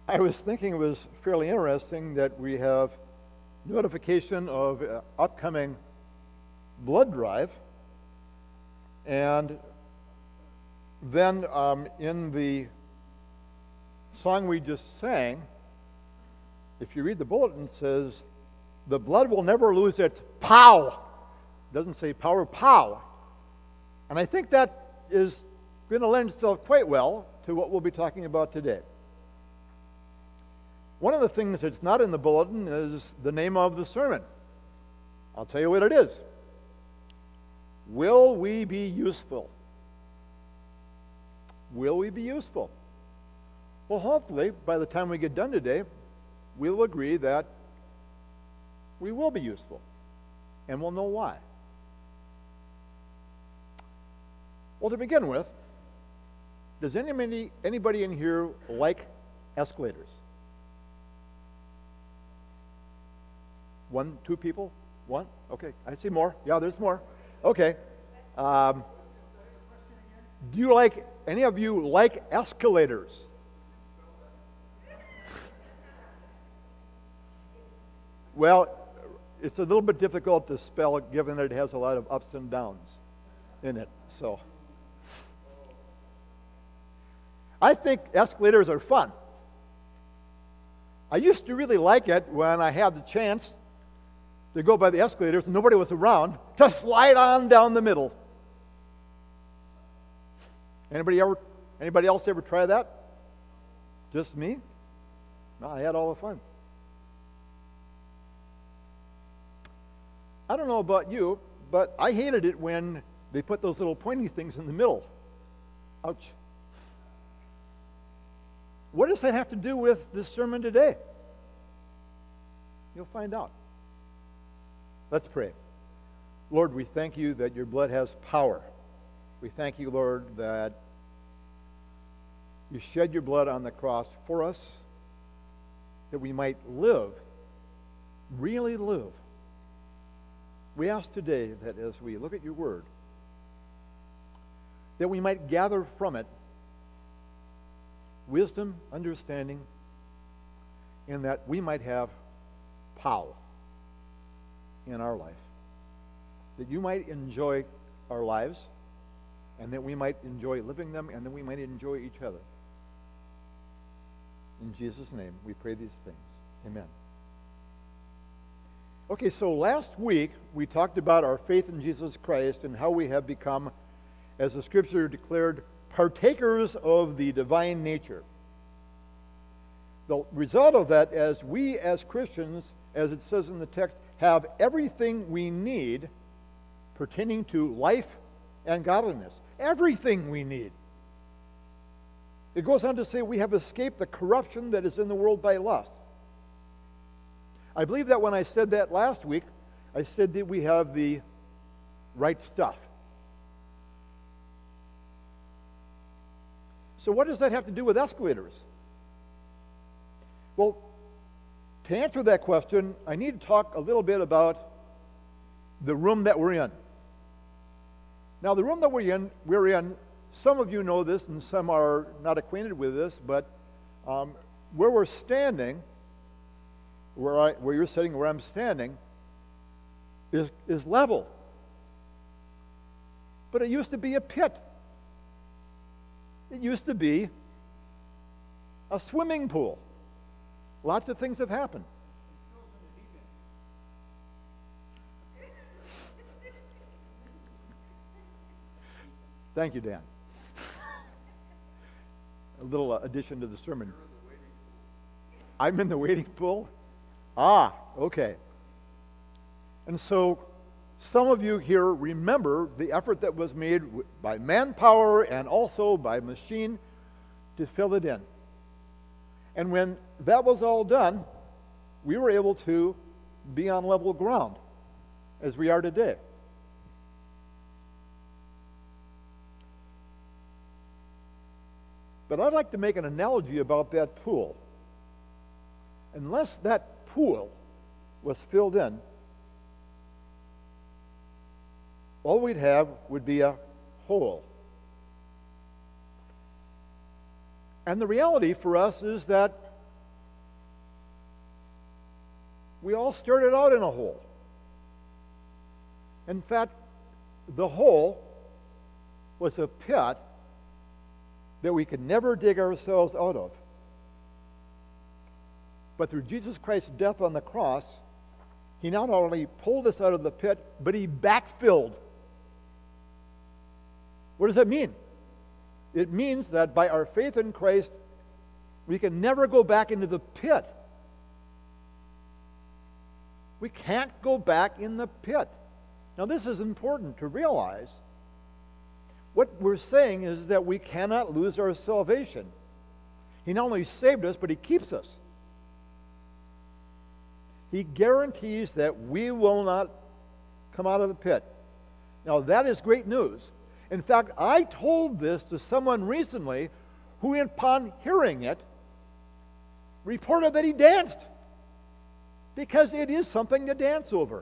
I was thinking it was fairly interesting that we have notification of upcoming blood drive, and then in the song we just sang, if you read the bulletin, it says, the blood will never lose its pow. It doesn't say power, pow. And I think that is going to lend itself quite well to what we'll be talking about today. One of the things that's not in the bulletin is the name of the sermon. I'll tell you what it is. Will we be useful? Will we be useful? Well, hopefully, by the time we get done today, we'll agree that we will be useful, and we'll know why. Well, to begin with, does anybody in here like escalators? One, two people? One? Okay, I see more. Yeah, there's more. Okay. Do any of you like escalators? Well, it's a little bit difficult to spell given that it has a lot of ups and downs in it. So, I think escalators are fun. I used to really like it when I had the chance to go by the escalators and nobody was around to slide on down the middle. Anybody else ever try that? Just me? No, I had all the fun. I don't know about you, but I hated it when they put those little pointy things in the middle. Ouch. What does that have to do with this sermon today? You'll find out. Let's pray. Lord, we thank you that your blood has power. We thank you, Lord, that you shed your blood on the cross for us, that we might live, really live. We ask today that as we look at your word, that we might gather from it wisdom, understanding, and that we might have power in our life. That you might enjoy our lives, and that we might enjoy living them, and that we might enjoy each other. In Jesus' name, we pray these things. Amen. Okay, so last week we talked about our faith in Jesus Christ and how we have become, as the Scripture declared, partakers of the divine nature. The result of that is we as Christians, as it says in the text, have everything we need pertaining to life and godliness. Everything we need. It goes on to say we have escaped the corruption that is in the world by lust. I believe that when I said that last week, I said that we have the right stuff. So what does that have to do with escalators? Well, to answer that question, I need to talk a little bit about the room that we're in. Now, the room that we're in, some of you know this and some are not acquainted with this, but where we're standing, where you're sitting, where I'm standing, is level. But it used to be a pit. It used to be a swimming pool. Lots of things have happened. Thank you, Dan. A little addition to the sermon. I'm in the waiting pool? Ah, okay. And so some of you here remember the effort that was made by manpower and also by machine to fill it in. And when that was all done, we were able to be on level ground as we are today. But I'd like to make an analogy about that pool. Unless that pool was filled in, all we'd have would be a hole. And the reality for us is that all started out in a hole. In fact, the hole was a pit that we could never dig ourselves out of. But through Jesus Christ's death on the cross, he not only pulled us out of the pit, but he backfilled. What does that mean? It means that by our faith in Christ, we can never go back into the pit. We can't go back in the pit. Now, this is important to realize. What we're saying is that we cannot lose our salvation. He not only saved us, but he keeps us. He guarantees that we will not come out of the pit. Now, that is great news. In fact, I told this to someone recently who, upon hearing it, reported that he danced, because it is something to dance over.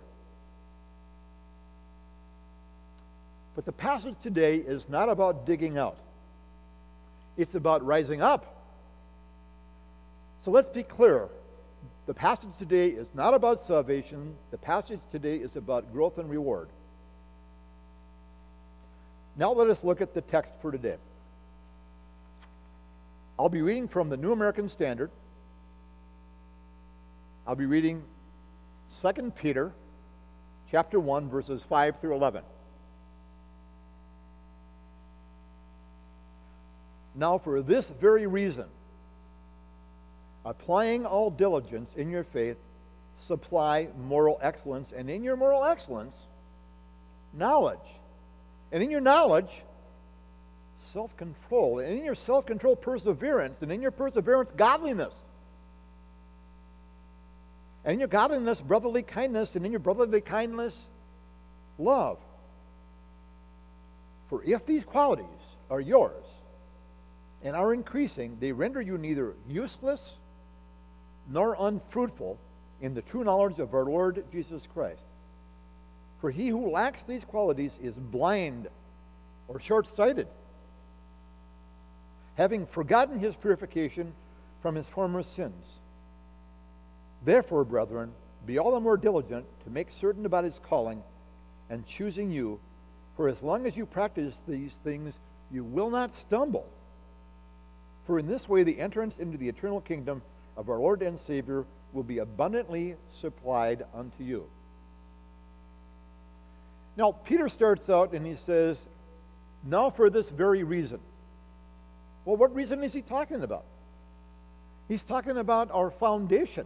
But the passage today is not about digging out. It's about rising up. So let's be clear. The passage today is not about salvation. The passage today is about growth and reward. Now let us look at the text for today. I'll be reading from the New American Standard. I'll be reading 2 Peter chapter 1, verses 5 through 11. Now for this very reason, applying all diligence in your faith, supply moral excellence, and in your moral excellence, knowledge. And in your knowledge, self-control. And in your self-control, perseverance. And in your perseverance, godliness. And in your godliness, brotherly kindness. And in your brotherly kindness, love. For if these qualities are yours and are increasing, they render you neither useless nor unfruitful in the true knowledge of our Lord Jesus Christ. For he who lacks these qualities is blind or short-sighted, having forgotten his purification from his former sins. Therefore, brethren, be all the more diligent to make certain about his calling and choosing you, for as long as you practice these things, you will not stumble. For in this way the entrance into the eternal kingdom of our Lord and Savior will be abundantly supplied unto you. Now, Peter starts out and he says, now for this very reason. Well, what reason is he talking about? He's talking about our foundation.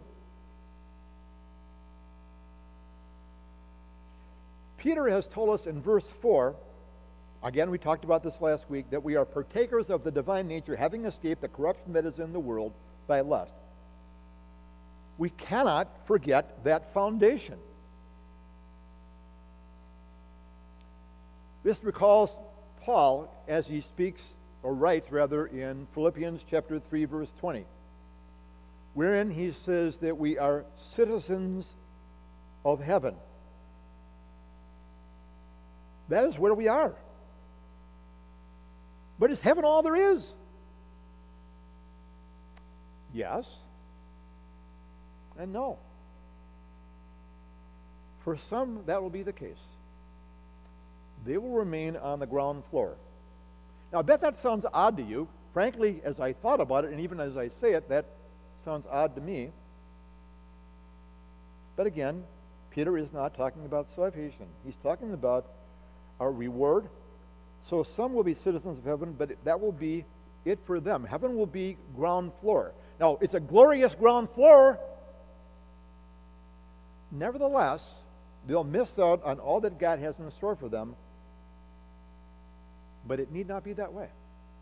Peter has told us in verse 4, again, we talked about this last week, that we are partakers of the divine nature, having escaped the corruption that is in the world by lust. We cannot forget that foundation. This recalls Paul as he speaks, or writes rather, in Philippians chapter 3, verse 20, wherein he says that we are citizens of heaven. That is where we are. But is heaven all there is? Yes and no. For some, that will be the case. They will remain on the ground floor. Now, I bet that sounds odd to you. Frankly, as I thought about it, and even as I say it, that sounds odd to me. But again, Peter is not talking about salvation. He's talking about our reward. So some will be citizens of heaven, but that will be it for them. Heaven will be ground floor. Now, it's a glorious ground floor. Nevertheless, they'll miss out on all that God has in store for them. But it need not be that way.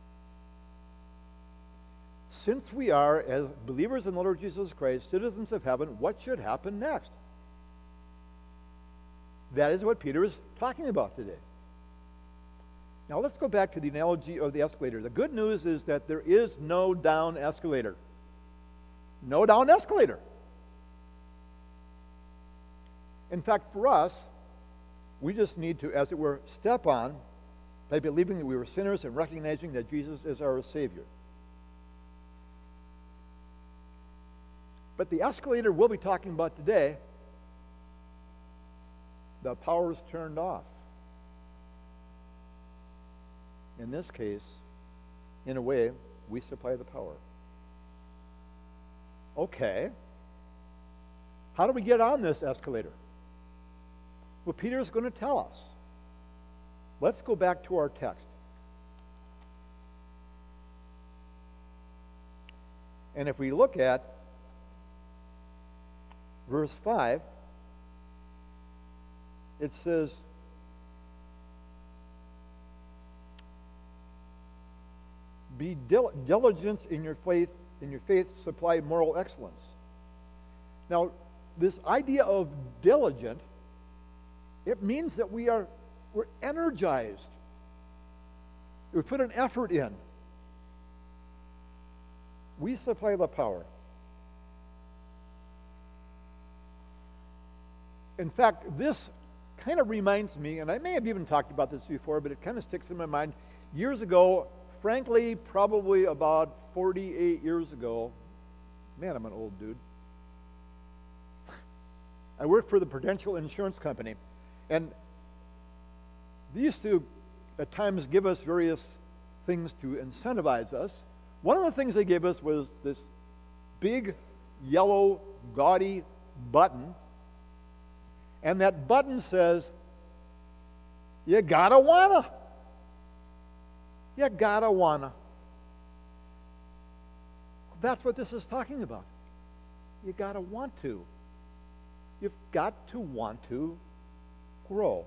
Since we are, as believers in the Lord Jesus Christ, citizens of heaven, what should happen next? That is what Peter is talking about today. Now let's go back to the analogy of the escalator. The good news is that there is no down escalator. No down escalator. In fact, for us, we just need to, as it were, step on by believing that we were sinners and recognizing that Jesus is our Savior. But the escalator we'll be talking about today the power's turned off. In this case, in a way, we supply the power. Okay. How do we get on this escalator? Well, Peter's going to tell us. Let's go back to our text. And if we look at verse 5, it says, be diligent in your faith, supply moral excellence. Now, this idea of diligent, it means that we're energized. We put an effort in. We supply the power. In fact, this kind of reminds me, and I may have even talked about this before, but it kind of sticks in my mind. Years ago, frankly, probably about 48 years ago, man, I'm an old dude. I worked for the Prudential Insurance Company, and they used to at times give us various things to incentivize us. One of the things they gave us was this big, yellow, gaudy button, and that button says, you gotta wanna. You gotta wanna. That's what this is talking about. You gotta want to. You've got to want to grow.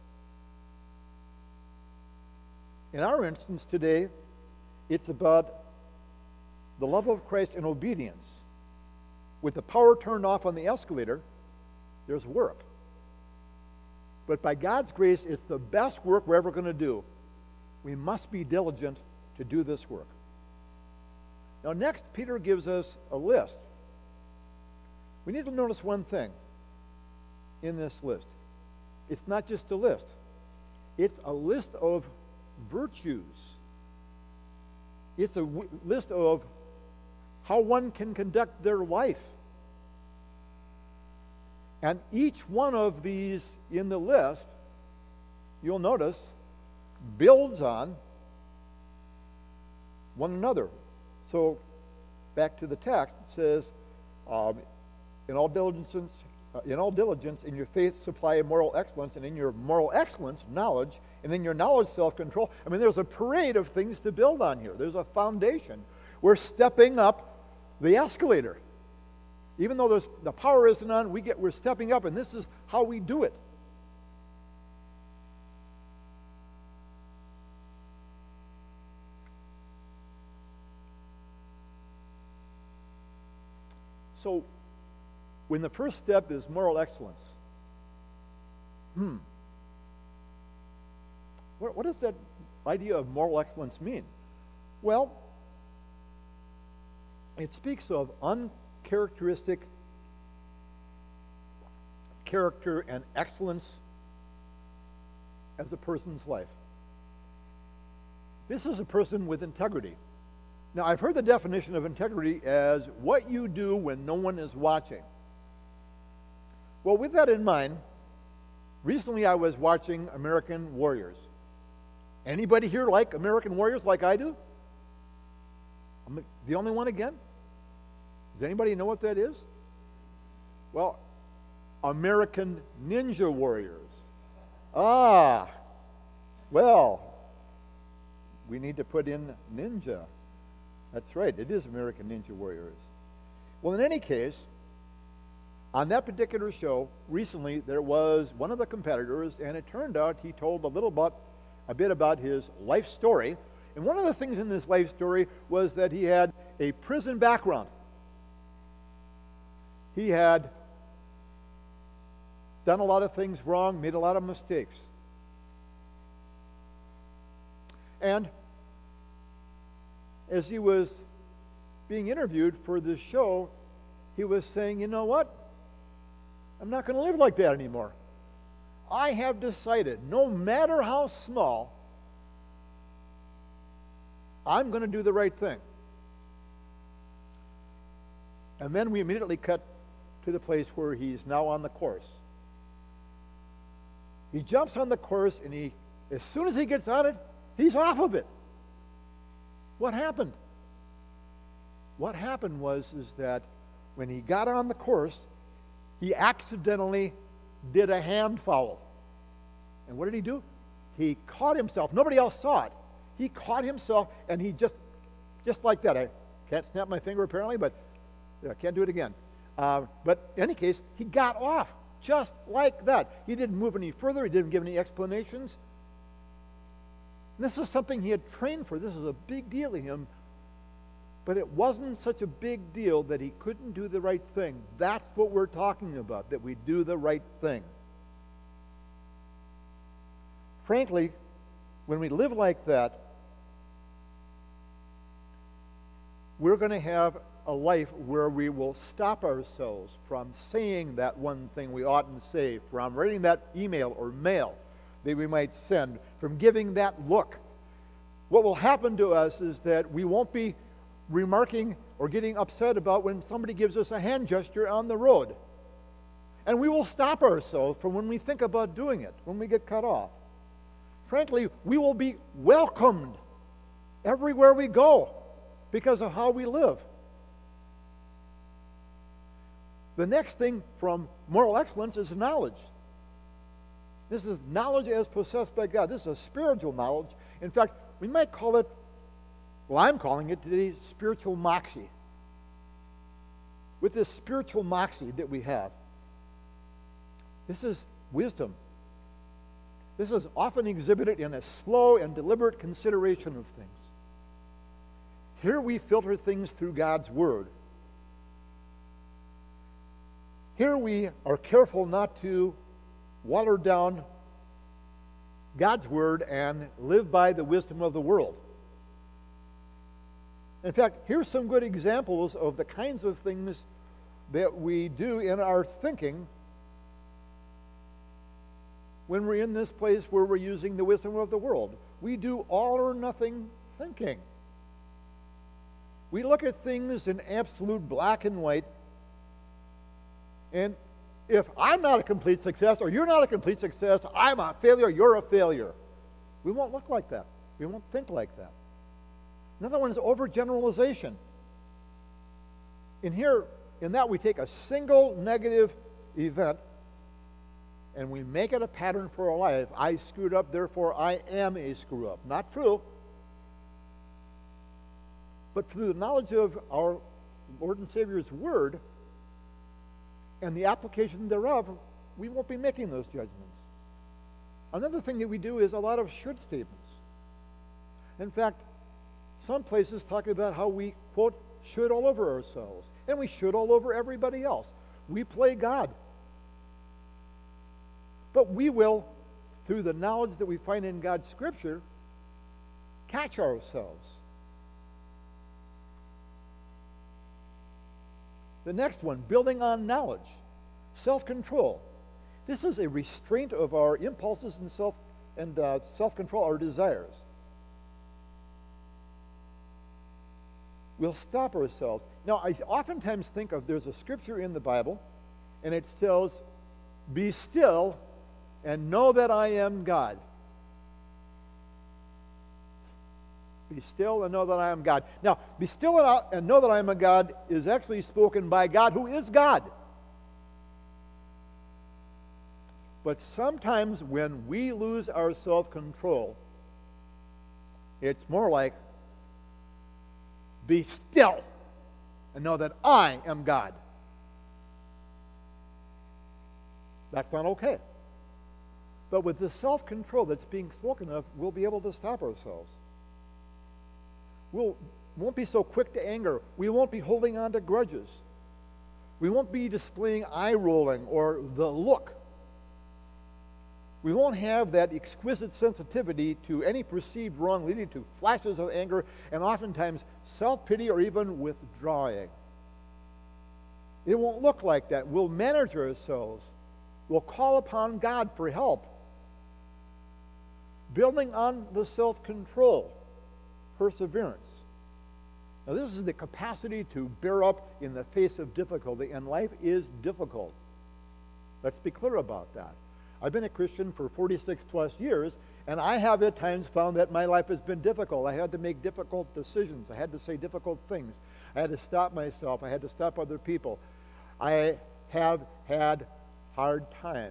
In our instance today, it's about the love of Christ and obedience. With the power turned off on the escalator, there's work. But by God's grace, it's the best work we're ever going to do. We must be diligent to do this work. Now, next, Peter gives us a list. We need to notice one thing in this list. It's not just a list. It's a list of virtues. It's a list of how one can conduct their life. And each one of these in the list, you'll notice, builds on one another. So, back to the text, it says, in all diligence, in your faith supply moral excellence, and in your moral excellence, knowledge, and in your knowledge, self-control. I mean, there's a parade of things to build on here. There's a foundation. We're stepping up the escalator. Even though the power isn't on, we're stepping up, and this is how we do it. So, when the first step is moral excellence, what does that idea of moral excellence mean? Well, it speaks of uncharacteristic character and excellence as a person's life. This is a person with integrity. Now, I've heard the definition of integrity as what you do when no one is watching. Well, with that in mind, recently I was watching American Warriors. Anybody here like American Warriors like I do? I'm the only one again? Does anybody know what that is? Well, American Ninja Warriors. Ah, well, we need to put in ninja. That's right, it is American Ninja Warriors. Well, in any case, on that particular show, recently, there was one of the competitors, and it turned out he told a bit about his life story. And one of the things in this life story was that he had a prison background. He had done a lot of things wrong, made a lot of mistakes. And as he was being interviewed for this show, he was saying, you know what? I'm not going to live like that anymore. I have decided, no matter how small, I'm going to do the right thing. And then we immediately cut to the place where he's now on the course. He jumps on the course, and as soon as he gets on it, he's off of it. What happened? What happened is that when he got on the course, he accidentally did a hand foul. And what did he do? He caught himself. Nobody else saw it. He caught himself, and he just like that. I can't snap my finger apparently, but I can't do it again. But in any case, he got off just like that. He didn't move any further. He didn't give any explanations. And this is something he had trained for. This is a big deal to him. But it wasn't such a big deal that he couldn't do the right thing. That's what we're talking about, that we do the right thing. Frankly, when we live like that, we're going to have a life where we will stop ourselves from saying that one thing we oughtn't say, from writing that email or mail that we might send, from giving that look. What will happen to us is that we won't be remarking or getting upset about when somebody gives us a hand gesture on the road. And we will stop ourselves from when we think about doing it, when we get cut off. Frankly, we will be welcomed everywhere we go because of how we live. The next thing from moral excellence is knowledge. This is knowledge as possessed by God. This is a spiritual knowledge. In fact, we might call it, well, I'm calling it today spiritual moxie. With this spiritual moxie that we have, this is wisdom. This is often exhibited in a slow and deliberate consideration of things. Here we filter things through God's Word. Here we are careful not to water down God's Word and live by the wisdom of the world. In fact, here's some good examples of the kinds of things that we do in our thinking when we're in this place where we're using the wisdom of the world. We do all or nothing thinking. We look at things in absolute black and white, and if I'm not a complete success or you're not a complete success, I'm a failure, you're a failure. We won't look like that. We won't think like that. Another one is overgeneralization. In that we take a single negative event and we make it a pattern for our life. I screwed up, therefore I am a screw-up. Not true. But through the knowledge of our Lord and Savior's Word and the application thereof, we won't be making those judgments. Another thing that we do is a lot of should statements. In fact, some places talk about how we, quote, should all over ourselves, and we should all over everybody else. We play God. But we will, through the knowledge that we find in God's Scripture, catch ourselves. The next one, building on knowledge, self-control. This is a restraint of our impulses and self-control, our desires. We'll stop ourselves. Now, I oftentimes think of, there's a scripture in the Bible, and it says, "Be still and know that I am God." Be still and know that I am God. Now, be still and know that I am a God is actually spoken by God, who is God. But sometimes when we lose our self-control, it's more like, be still and know that I am God. That's not okay. But with the self-control that's being spoken of, we'll be able to stop ourselves. We won't be so quick to anger. We won't be holding on to grudges. We won't be displaying eye-rolling or the look. We won't have that exquisite sensitivity to any perceived wrong, leading to flashes of anger and oftentimes self-pity or even withdrawing. It won't look like that. We'll manage ourselves. We'll call upon God for help. Building on the self-control, perseverance. Now, this is the capacity to bear up in the face of difficulty, and life is difficult. Let's be clear about that. I've been a Christian for 46 plus years, and I have at times found that my life has been difficult. I had to make difficult decisions. I had to say difficult things. I had to stop myself. I had to stop other people. I have had hard times.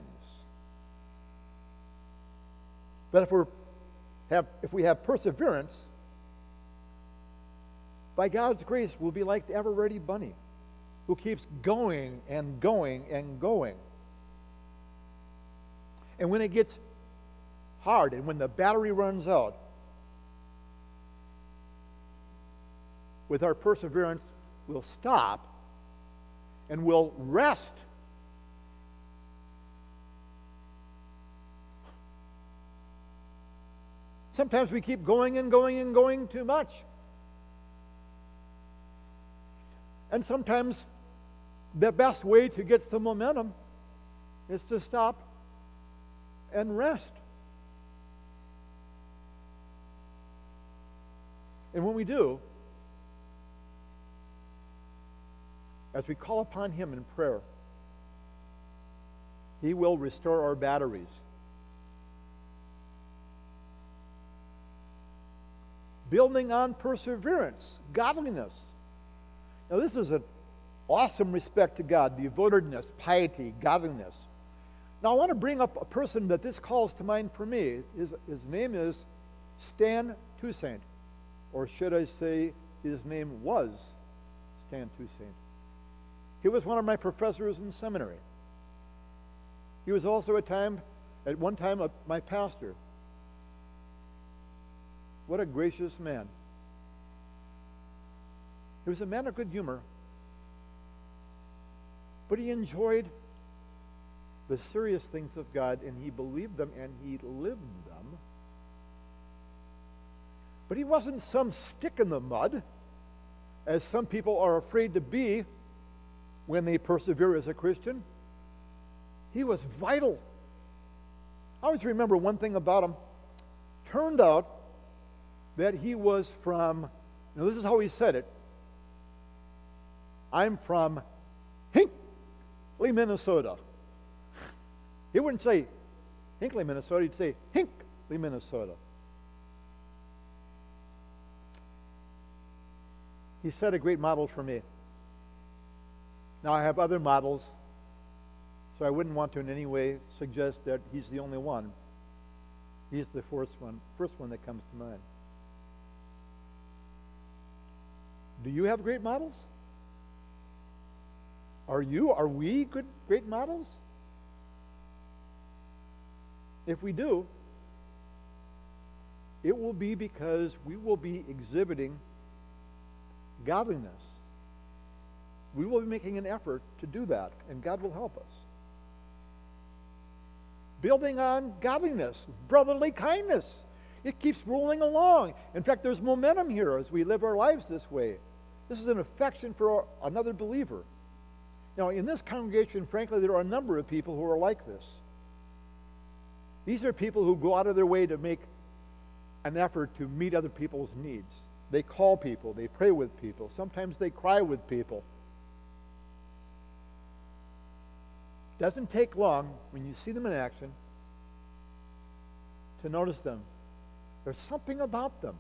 But if we have perseverance, by God's grace, we'll be like the ever-ready bunny who keeps going and going and going. And when it gets hard and when the battery runs out, with our perseverance, we'll stop and we'll rest. Sometimes we keep going and going and going too much. And sometimes the best way to get some momentum is to stop and rest. And when we do, as we call upon Him in prayer, He will restore our batteries. Building on perseverance, godliness. Now this is an awesome respect to God, devotedness, piety, godliness. Now I want to bring up a person that this calls to mind for me. His name is Stan Toussaint. Or should I say his name was Stan Toussaint. He was one of my professors in seminary. He was also at one time my pastor. What a gracious man. He was a man of good humor, but he enjoyed the serious things of God, and he believed them, and he lived them. But he wasn't some stick in the mud, as some people are afraid to be when they persevere as a Christian. He was vital. I always remember one thing about him. Turned out that he was from, now this is how he said it, I'm from Hinckley, Minnesota. He wouldn't say Hinckley, Minnesota, he'd say Hinckley, Minnesota. He set a great model for me. Now I have other models, so I wouldn't want to in any way suggest that he's the only one. He's the first one that comes to mind. Do you have great models? Are we great models? If we do, it will be because we will be exhibiting godliness. We will be making an effort to do that, and God will help us. Building on godliness, brotherly kindness. It keeps rolling along. In fact, there's momentum here as we live our lives this way. This is an affection for another believer. Now, in this congregation, frankly, there are a number of people who are like this. These are people who go out of their way to make an effort to meet other people's needs. They call people, they pray with people, sometimes they cry with people. Doesn't take long when you see them in action to notice them. There's something about them.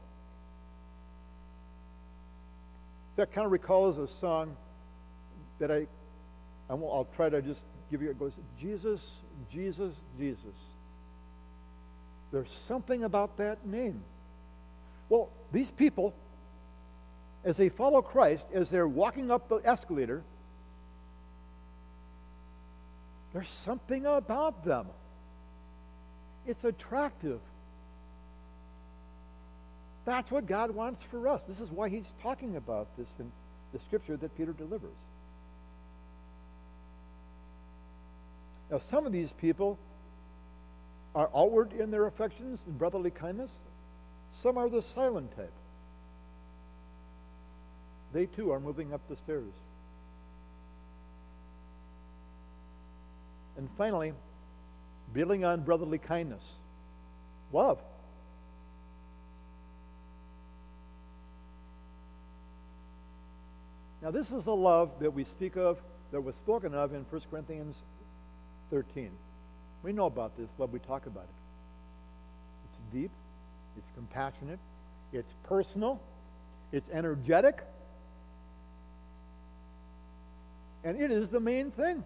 That kind of recalls a song that I'll try to just give you. It goes, Jesus, Jesus, Jesus. There's something about that name. Well, these people, as they follow Christ, as they're walking up the escalator, there's something about them. It's attractive. That's what God wants for us. This is why he's talking about this in the scripture that Peter delivers. Now, some of these people are outward in their affections and brotherly kindness. Some are the silent type. They too are moving up the stairs. And finally, building on brotherly kindness. Love. Now this is the love that we speak of, that was spoken of in 1 Corinthians 13. We know about this, but we talk about it. It's deep, it's compassionate, it's personal, it's energetic, and it is the main thing.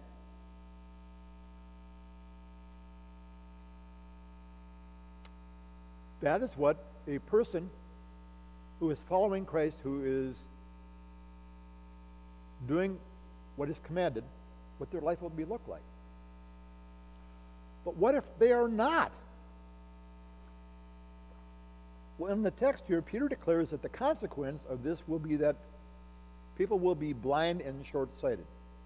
That is what a person who is following Christ, who is doing what is commanded, what their life will look like. But what if they are not? Well, in the text here, Peter declares that the consequence of this will be that people will be blind and short-sighted.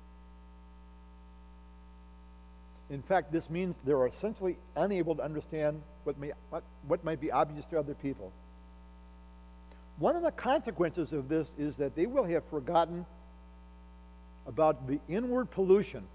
In fact, this means they're essentially unable to understand what might be obvious to other people. One of the consequences of this is that they will have forgotten about the inward pollution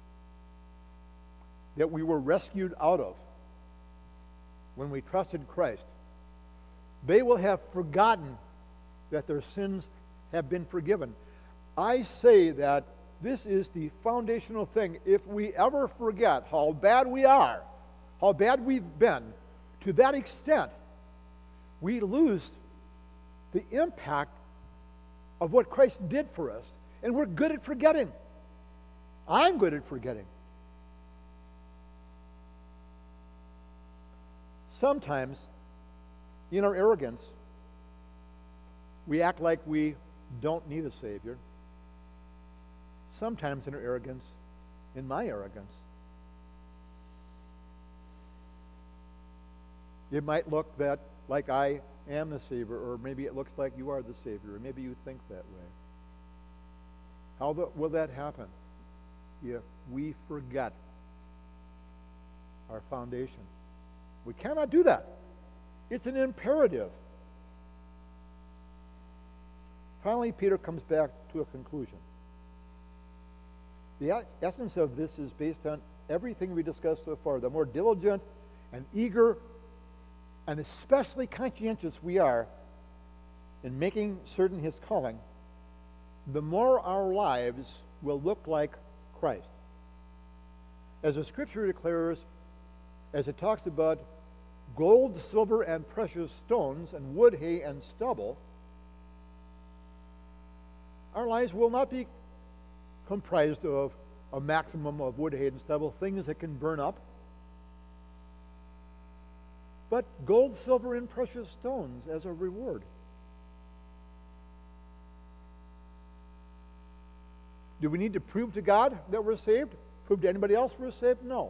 that we were rescued out of when we trusted Christ. They will have forgotten that their sins have been forgiven. I say that this is the foundational thing. If we ever forget how bad we are, how bad we've been, to that extent, we lose the impact of what Christ did for us. And we're good at forgetting. I'm good at forgetting. Sometimes, in our arrogance, we act like we don't need a Savior. Sometimes in our arrogance, in my arrogance, it might look that like I am the Savior, or maybe it looks like you are the Savior, or maybe you think that way. How will that happen? If we forget our foundation. We cannot do that. It's an imperative. Finally, Peter comes back to a conclusion. The essence of this is based on everything we discussed so far. The more diligent and eager and especially conscientious we are in making certain his calling, the more our lives will look like Christ. As the scripture declares, as it talks about gold, silver, and precious stones, and wood, hay, and stubble, our lives will not be comprised of a maximum of wood, hay, and stubble, things that can burn up, but gold, silver, and precious stones as a reward. Do we need to prove to God that we're saved? Prove to anybody else we're saved? No.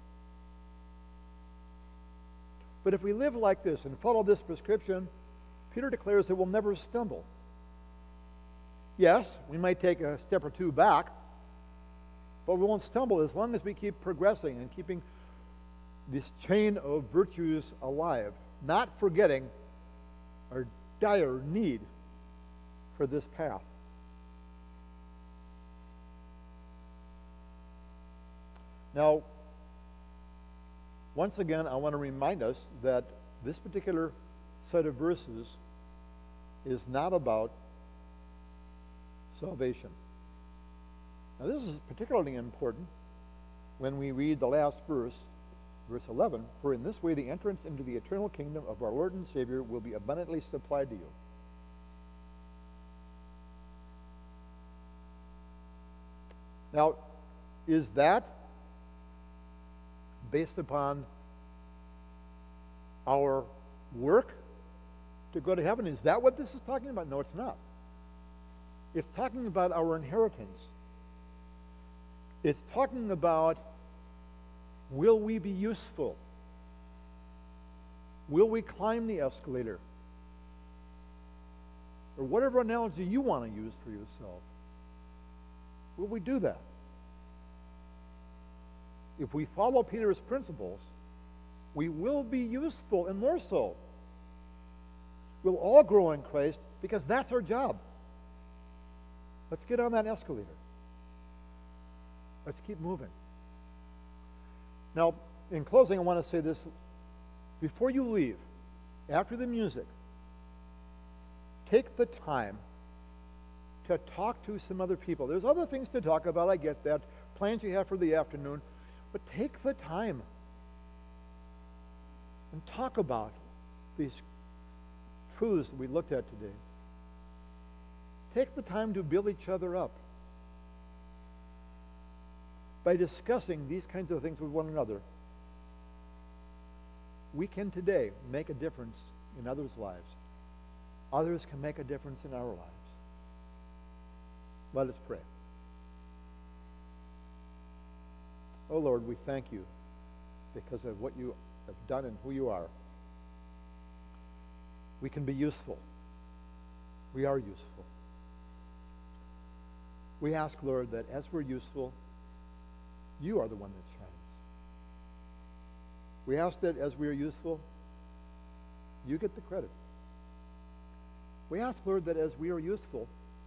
But if we live like this and follow this prescription, Peter declares that we'll never stumble. Yes, we might take a step or two back, but we won't stumble as long as we keep progressing and keeping this chain of virtues alive, not forgetting our dire need for this path. Now, once again, I want to remind us that this particular set of verses is not about salvation. Now, this is particularly important when we read the last verse, verse 11, for in this way the entrance into the eternal kingdom of our Lord and Savior will be abundantly supplied to you. Now, is that based upon our work to go to heaven? Is that what this is talking about? No, it's not. It's talking about our inheritance. It's talking about, will we be useful? Will we climb the escalator? Or whatever analogy you want to use for yourself. Will we do that? If we follow Peter's principles, we will be useful, and more so. We'll all grow in Christ because that's our job. Let's get on that escalator. Let's keep moving. Now, in closing, I want to say this. Before you leave, after the music, take the time to talk to some other people. There's other things to talk about, I get that, plans you have for the afternoon, but take the time and talk about these truths that we looked at today. Take the time to build each other up by discussing these kinds of things with one another. We can today make a difference in others' lives. Others can make a difference in our lives. Let us pray. Oh Lord, we thank you because of what you have done and who you are. We can be useful. We are useful. We ask, Lord, that as we're useful, you are the one that shines. We ask that as we are useful, you get the credit. We ask, Lord, that as we are useful,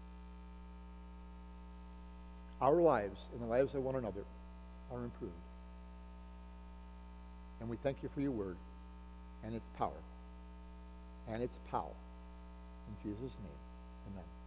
our lives and the lives of one another are improved. And we thank you for your word and its power and its power. In Jesus' name, amen.